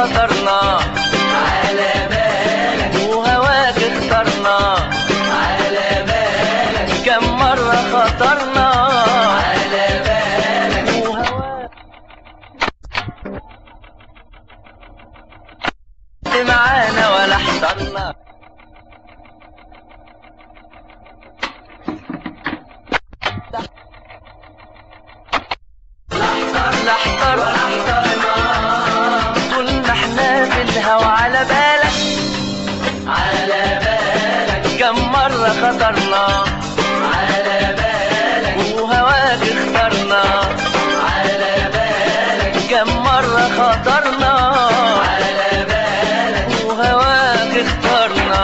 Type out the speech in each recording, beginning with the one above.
خطرنا على بالك وهواك اخترنا على بالك كم مرة خطرنا على بالك وهواك معانا ولا احترنا احتر احترنا طول ما احنا في الهوا على بالك كم مرة خطرنا على بالك وهواك اخترنا على بالك كم مرة خطرنا على بالك وهواك اخترنا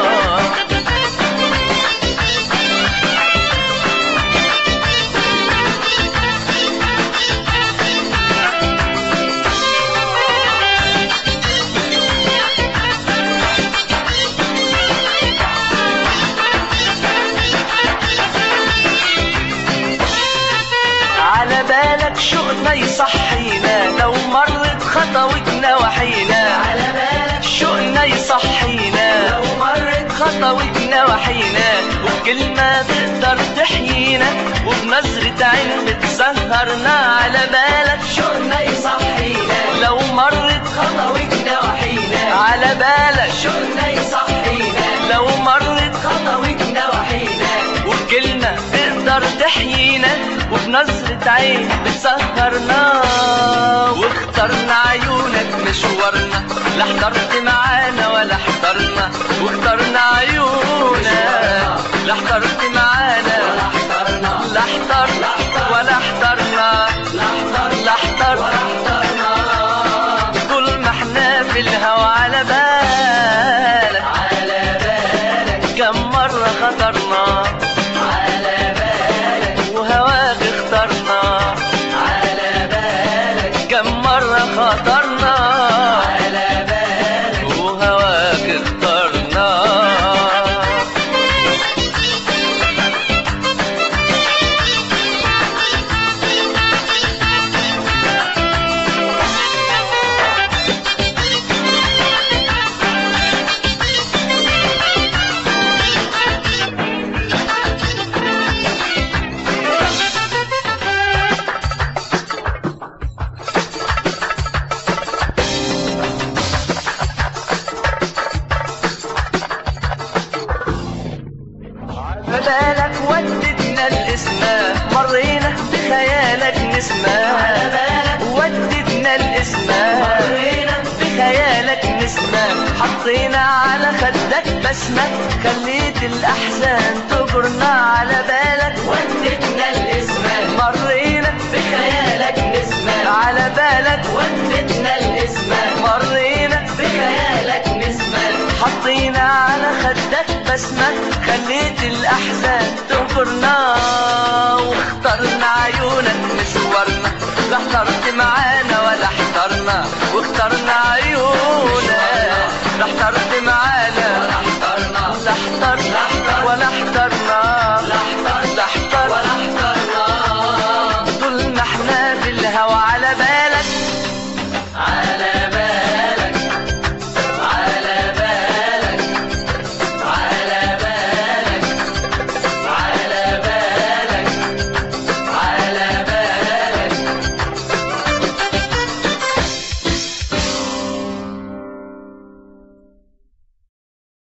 على بالك شوقنا يصحينا لو مرت خطوتنا وحينا على بالك شوقنا يصحينا لو مرت خطوتنا وحينا وبكلمة تقدر تحيينا وبنظرة عين بتسهرنا على بالك شوقنا يصحينا لو مرت خطوتنا وحينا على بالك شوقنا يصحينا لو مرت خطوتنا وحينا وبكلمة تقدر تحيينا وبنظرة عين بتسهرنا واخترنا عيونك مشوارنا لا احترت معانا ولا احترنا واخترنا عيونك لا احترت معانا ولا احترنا لا احترنا ولا احترنا لا احتر ولا احترنا طول ما احنا في الهوا على بالك على بالك كم مرة خطرنا على بالك وهواك اخترنا على بالك كم مرة خطرنا على بالك وهواك اخترنا بالك ودتنا الاسماء مرينا بخيالك نسمة ودتنا الاسماء مرينا بخيالك نسمة حطينا على خدك بسمة خليت الأحزان تجرنا على بالك ودتنا الاسماء مرينا بخيالك نسمة على بالك ودتنا الاسماء مرينا بخيالك نسمة حطينا على خدك بسمة خليت الأحزان تجرنا